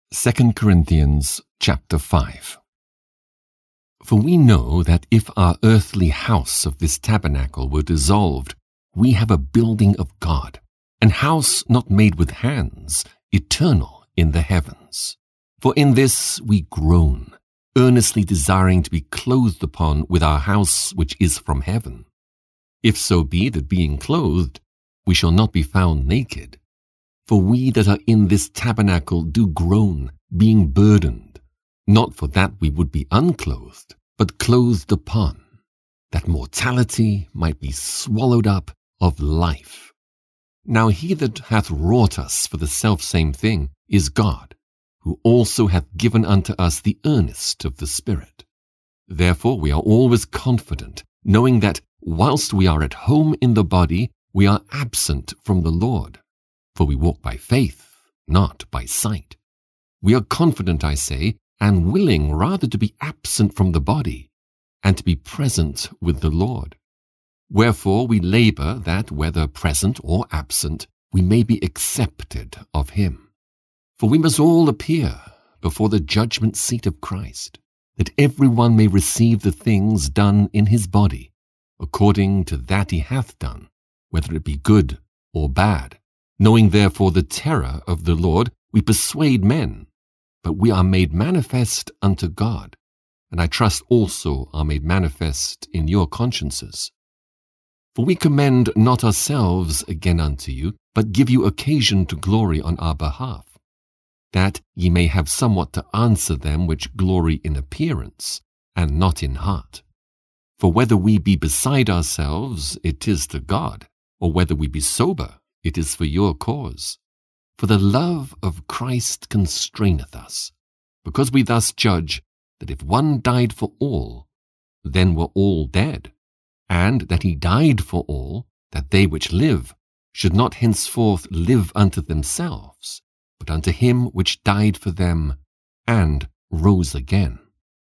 2 Corinthians chapter 5. For we know that if our earthly house of this tabernacle were dissolved, we have a building of God, an house not made with hands, eternal in the heavens. For in this we groan, earnestly desiring to be clothed upon with our house which is from heaven. If so be that being clothed, we shall not be found naked. For we that are in this tabernacle do groan, being burdened, not for that we would be unclothed, but clothed upon, that mortality might be swallowed up of life. Now he that hath wrought us for the selfsame thing is God, who also hath given unto us the earnest of the Spirit. Therefore we are always confident, knowing that whilst we are at home in the body, we are absent from the Lord. For we walk by faith, not by sight. We are confident, I say, and willing rather to be absent from the body, and to be present with the Lord. Wherefore we labor that, whether present or absent, we may be accepted of him. For we must all appear before the judgment seat of Christ, that every one may receive the things done in his body, according to that he hath done, whether it be good or bad. Knowing therefore the terror of the Lord, we persuade men, but we are made manifest unto God, and I trust also are made manifest in your consciences. For we commend not ourselves again unto you, but give you occasion to glory on our behalf, that ye may have somewhat to answer them which glory in appearance, and not in heart. For whether we be beside ourselves, it is to God, or whether we be sober, it is for your cause. For the love of Christ constraineth us, because we thus judge that if one died for all, then were all dead, and that he died for all, that they which live should not henceforth live unto themselves, but unto him which died for them, and rose again.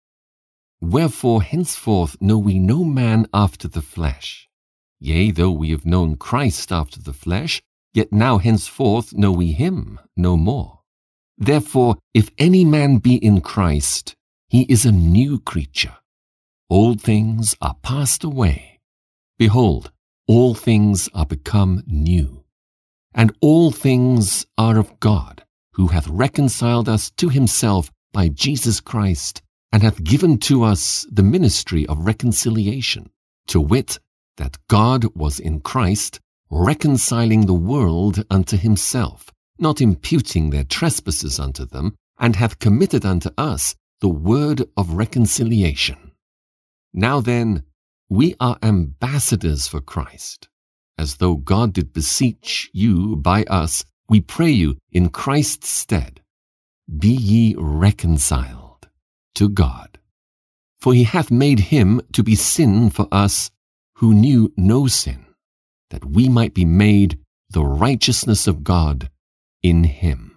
Wherefore henceforth know we no man after the flesh. Yea, though we have known Christ after the flesh, yet now henceforth know we him no more. Therefore, if any man be in Christ, he is a new creature. Old things are passed away. Behold, all things are become new. And all things are of God, who hath reconciled us to himself by Jesus Christ, and hath given to us the ministry of reconciliation, to wit, that God was in Christ, reconciling the world unto himself, not imputing their trespasses unto them, and hath committed unto us the word of reconciliation. Now then, we are ambassadors for Christ, as though God did beseech you by us, we pray you in Christ's stead, be ye reconciled to God. For he hath made him to be sin for us, who knew no sin, that we might be made the righteousness of God in him.